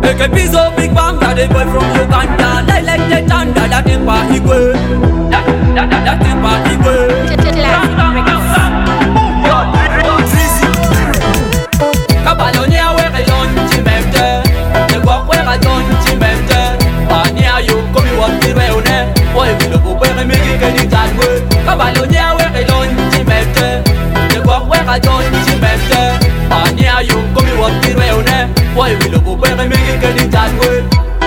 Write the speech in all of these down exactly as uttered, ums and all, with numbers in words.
make a piece of big bang that they boy from Uganda. Like like the thunder that they party way. That that that that they party way. Kabalonia where I don't chimete. The walk where I don't chimete. Ania you come you want the way on it. Boy we love where I make it any time way. Kabalonia where I don't chimete. The walk where I don't chimete. Ania you come you want the way on it. Boy we love where I make it any time way.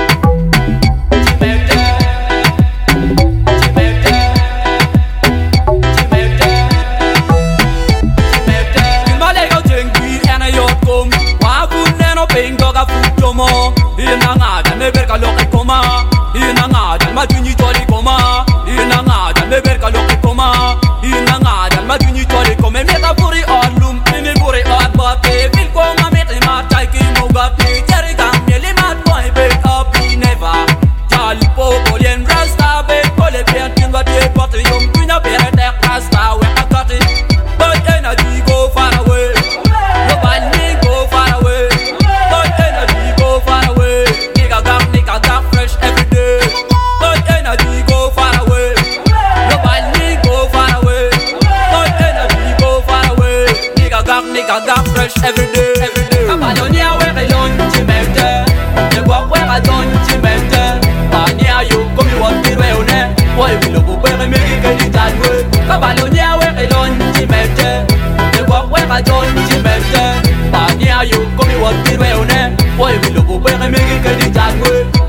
Never ka loke koma, ina nga dan madunyi tori koma, ina nga dan never ka loke koma, ina nga dan madunyi tori koma. Me ka puri alum, me puri at bate, fil koma me te ma chai ki mo gate, jari kam me le mat boy be up never. Jal po polien rasta be pole be tinga de pate yom pina be te rasta we I got it, but energy go far away, no bani go far away, but energy go far away. I got fresh every day, but energy go far away. Nobody go far away, but energy go far away. Nigga got, nigga got fresh every day, every day. Kabalonia where I don't chimete, the walk where I don't chimete. Ania you come you want the way on it. Boy we love where I make it any time way. Kabalonia where I don't chimete, the walk where I don't chimete. Ania you come you want the way on it. Boy we love where I make it any time way.